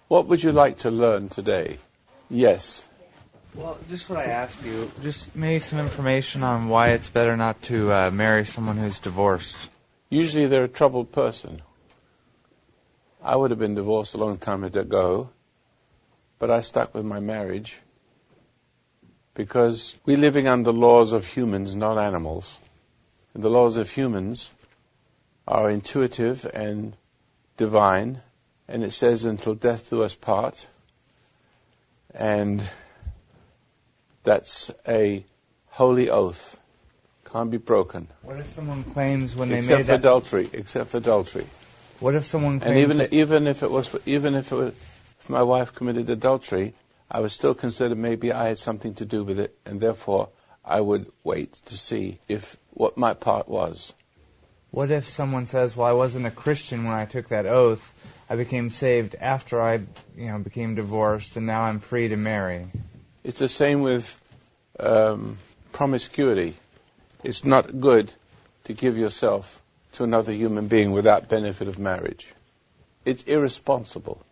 What would you like to learn today? Yes. Well, just what I asked you, just maybe some information on why it's better not to marry someone who's divorced. Usually they're a troubled person. I would have been divorced a long time ago, but I stuck with my marriage because we're living under laws of humans, not animals. And the laws of humans are intuitive and divine, and it says, until death do us part. And that's a holy oath. Can't be broken. What if someone claims when they except made for that... adultery, except for adultery. What if someone claims... And even if my wife committed adultery, I would still consider maybe I had something to do with it, and therefore I would wait to see what my part was. What if someone says, well, I wasn't a Christian when I took that oath. I became saved after I became divorced, and now I'm free to marry. It's the same with promiscuity. It's not good to give yourself to another human being without benefit of marriage. It's irresponsible.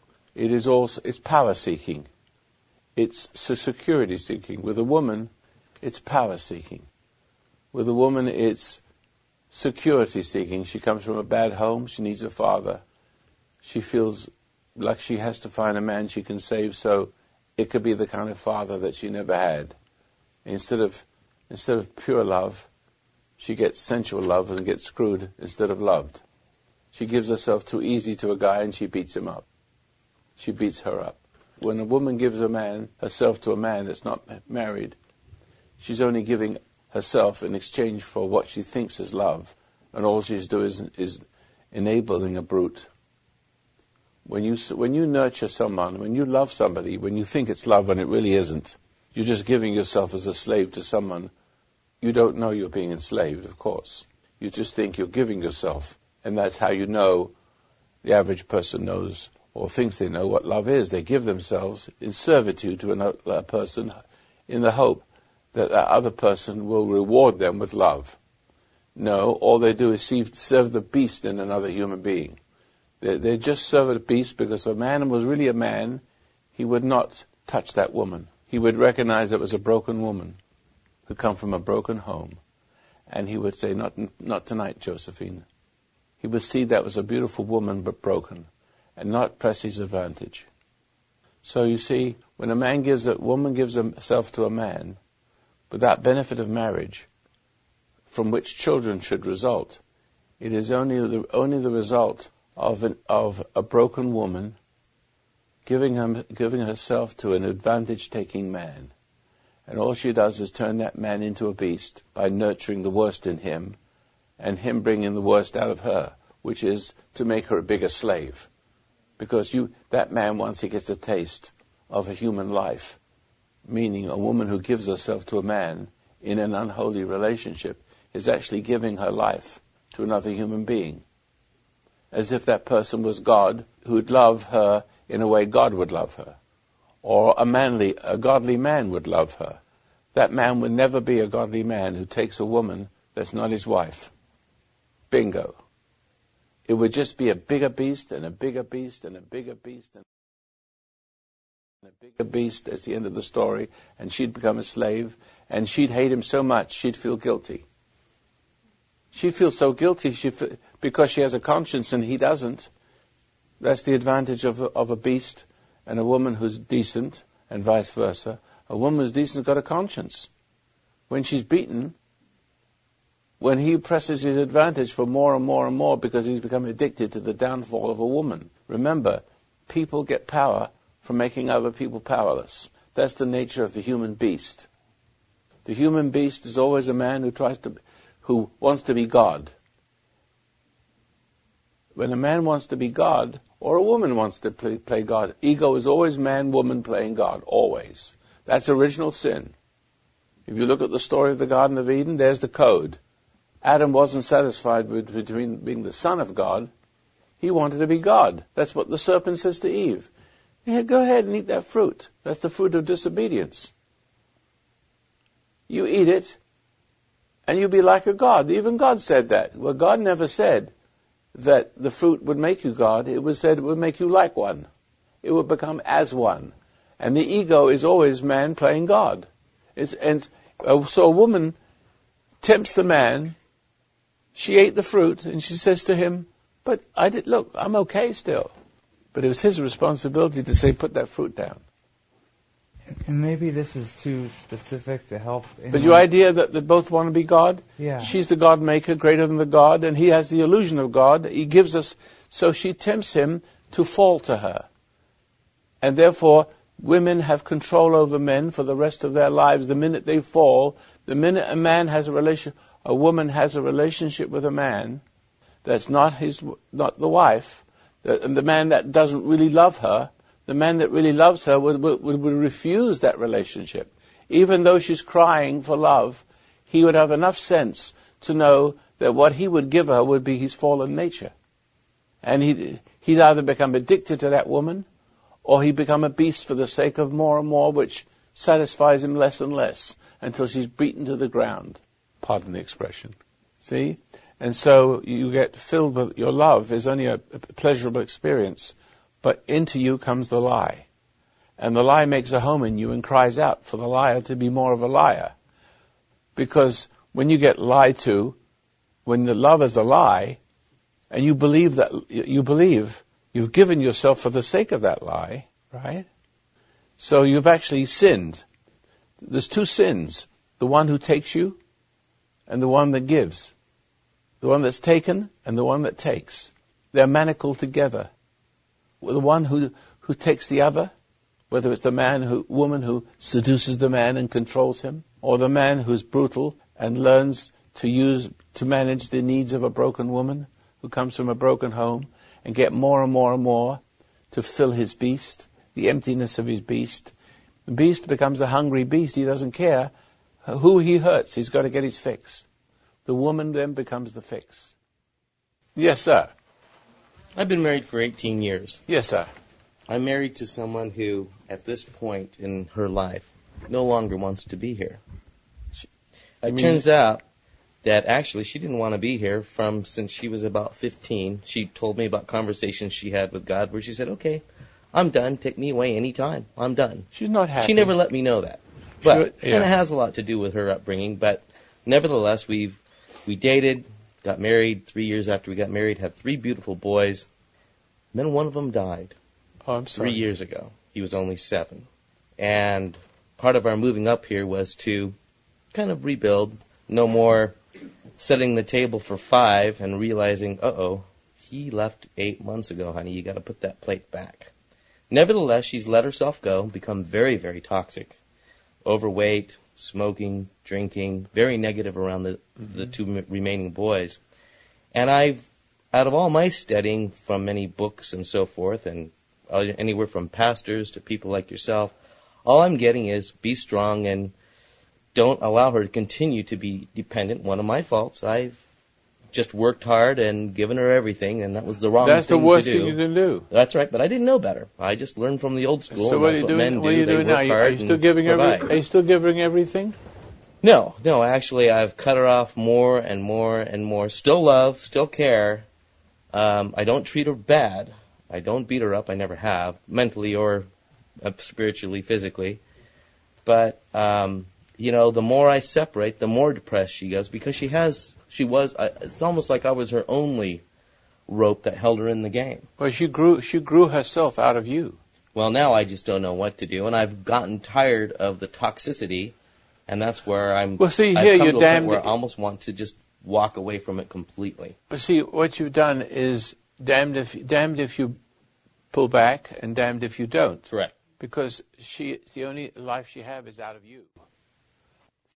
It's power seeking. It's security seeking. With a woman, it's power seeking. With a woman, it's security seeking. She comes from a bad home. She needs a father. She feels like she has to find a man she can save, so it could be the kind of father that she never had. Instead of pure love, she gets sensual love and gets screwed instead of loved. She gives herself too easy to a guy and she beats him up. She beats her up. When a woman gives herself to a man that's not married, she's only giving herself in exchange for what she thinks is love, and all she's doing is enabling a brute. When you nurture someone, when you love somebody, when you think it's love and it really isn't, you're just giving yourself as a slave to someone. You don't know you're being enslaved, of course. You just think you're giving yourself, and that's how you know the average person knows or thinks they know what love is. They give themselves in servitude to another person in the hope that that other person will reward them with love. No, all they do is serve the beast in another human being. They just serve a beast because if a man was really a man, he would not touch that woman. He would recognize it was a broken woman who come from a broken home. And he would say, not tonight, Josephine. He would see that was a beautiful woman but broken, and not press his advantage. So you see, when a woman gives herself to a man without benefit of marriage, from which children should result, it is only the result of a broken woman giving herself to an advantage-taking man. And all she does is turn that man into a beast by nurturing the worst in him, and him bringing the worst out of her, which is to make her a bigger slave. Because that man, once he gets a taste of a human life, meaning a woman who gives herself to a man in an unholy relationship, is actually giving her life to another human being. As if that person was God, who'd love her in a way God would love her. Or a godly man would love her. That man would never be a godly man who takes a woman that's not his wife. Bingo. It would just be a bigger beast and a bigger beast and a bigger beast and a bigger beast at the end of the story, and she'd become a slave, and she'd hate him so much she'd feel guilty. She'd feel so guilty because she has a conscience and he doesn't. That's the advantage of a beast and a woman who's decent, and vice versa. A woman who's decent has got a conscience. When she's beaten, when he presses his advantage for more and more and more because he's become addicted to the downfall of a woman. Remember, people get power from making other people powerless. That's the nature of the human beast. The human beast is always a man who wants to be God. When a man wants to be God, or a woman wants to play God, ego is always man, woman playing God, always. That's original sin. If you look at the story of the Garden of Eden, there's the code. Adam wasn't satisfied with being the son of God. He wanted to be God. That's what the serpent says to Eve. Yeah, go ahead and eat that fruit. That's the fruit of disobedience. You eat it, and you'll be like a God. Even God said that. Well, God never said that the fruit would make you God. It was said it would make you like one. it would become as one. And the ego is always man playing God. So a woman tempts the man, she ate the fruit, and she says to him, but look, I'm okay still. But it was his responsibility to say, put that fruit down. And maybe this is too specific to help. But your idea that they both want to be God? Yeah. She's the God maker, greater than the God, and he has the illusion of God. He gives us, so she tempts him to fall to her. And therefore, women have control over men for the rest of their lives. The minute they fall, the minute a woman has a relationship with a man that's not the wife, the man that doesn't really love her, the man that really loves her would refuse that relationship. Even though she's crying for love, he would have enough sense to know that what he would give her would be his fallen nature. And he'd either become addicted to that woman, or he'd become a beast for the sake of more and more, which satisfies him less and less, until she's beaten to the ground. Pardon the expression. See? And so you get filled with your love is only a pleasurable experience. But into you comes the lie. And the lie makes a home in you and cries out for the liar to be more of a liar. Because when you get lied to, when the love is a lie, and you believe you've given yourself for the sake of that lie, right? So you've actually sinned. There's two sins. The one who takes you and the one that gives. The one that's taken and the one that takes. They're manacled together. The one who takes the other, whether it's the woman who seduces the man and controls him, or the man who's brutal and learns to manage the needs of a broken woman who comes from a broken home and get more and more and more to fill his beast, the emptiness of his beast. The beast becomes a hungry beast. He doesn't care who he hurts. He's got to get his fix. The woman then becomes the fix. Yes, sir. I've been married for 18 years. Yes, sir. I'm married to someone who, at this point in her life, no longer wants to be here. It turns out that actually she didn't want to be here since she was about 15. She told me about conversations she had with God where she said, okay, I'm done. Take me away anytime. I'm done. She's not happy. She never let me know that. But and it has a lot to do with her upbringing. But nevertheless, we dated, got married. 3 years after we got married, had 3 beautiful boys. And then one of them died. Oh, I'm sorry. 3 years ago. He was only 7. And part of our moving up here was to kind of rebuild. No more setting the table for 5 and realizing, he left 8 months ago, honey. You got to put that plate back. Nevertheless, she's let herself go, become very, very toxic. Overweight, smoking, drinking, very negative around the 2 remaining boys. And out of all my studying from many books and so forth, and anywhere from pastors to people like yourself, all I'm getting is be strong and don't allow her to continue to be dependent. One of my faults. I've just worked hard and given her everything, and that was the wrong thing to do. That's the worst thing you can do. That's right, but I didn't know better. I just learned from the old school. So what are you doing? What are you doing now? Are you still giving everything? No. Actually, I've cut her off more and more and more. Still love, still care. I don't treat her bad. I don't beat her up. I never have, mentally or spiritually, physically. But the more I separate, the more depressed she goes because it's almost like I was her only rope that held her in the game. Well, she grew herself out of you. Well, now I just don't know what to do, and I've gotten tired of the toxicity, and that's where I've come to a point where I almost want to just walk away from it completely. But see, what you've done is damned if you pull back and damned if you don't. Correct. Because the only life she has is out of you.